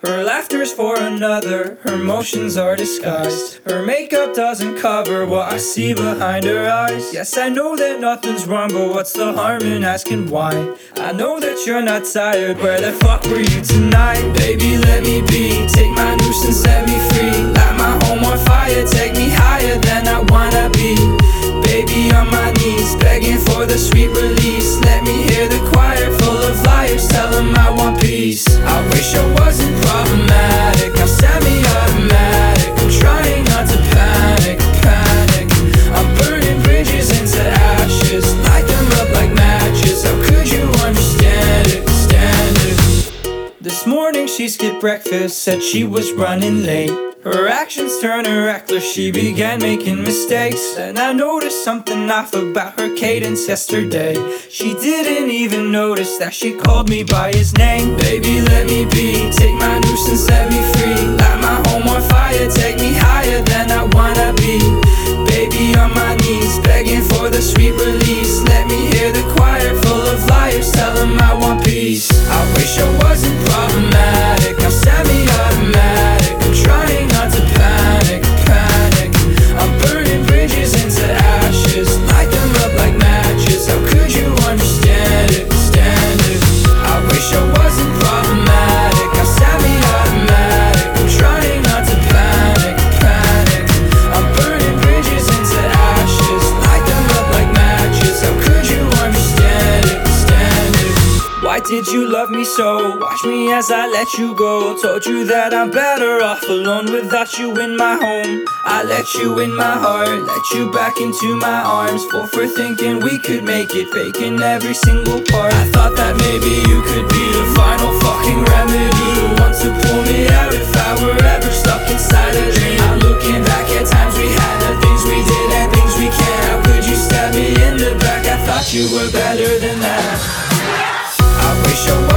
Her laughter's for another, her motions are disguised. Her makeup doesn't cover what I see behind her eyes. Yes, I know that nothing's wrong, but what's the harm in asking why? I know that you're not tired, where the fuck were you tonight? Baby, let me be, take my noose and set me free. Light my home on fire, take me higher than I wanna be. Baby, on my knees, begging for the sweet release. Let me hear the choir full of liars, tell them I want peace. I wish I wasn't problematic, now semi-automatic. I'm trying not to panic, panic. I'm burning bridges into ashes, light them up like matches. How could you understand it, stand it? This morning she skipped breakfast, said she was running late. Her actions turned her reckless, she began making mistakes. And I noticed something off about her cadence yesterday. She didn't even notice that she called me by his name. Baby, let me be, take my noose and set me free. Light my home on fire, take me higher than I wanna be. Baby, on my knees, begging for the sweet release. Let me hear the choir full of liars, tell them I want peace. I wish I wasn't problematic, I'm semi-automatic. I'm trying not to panic, panic. I'm burning bridges into ashes, light them up like matches. How could you understand it, stand it? I wish I wasn't problematic, I'm semi-automatic. I'm trying not to panic, panic. I'm burning bridges into ashes, light them up like matches. How could you understand it, stand it? Why did you love me so? Watch me as I let you go. Told you that I'm better off alone without you in my home. I let you in my heart, let you back into my arms. Full for thinking we could make it, faking every single part. I thought that maybe you could be the final fucking remedy, the one to pull me out if I were ever stuck inside a dream. I'm looking back at times we had, the things we did and things we can't. How could you stab me in the back? I thought you were better than that. I wish I was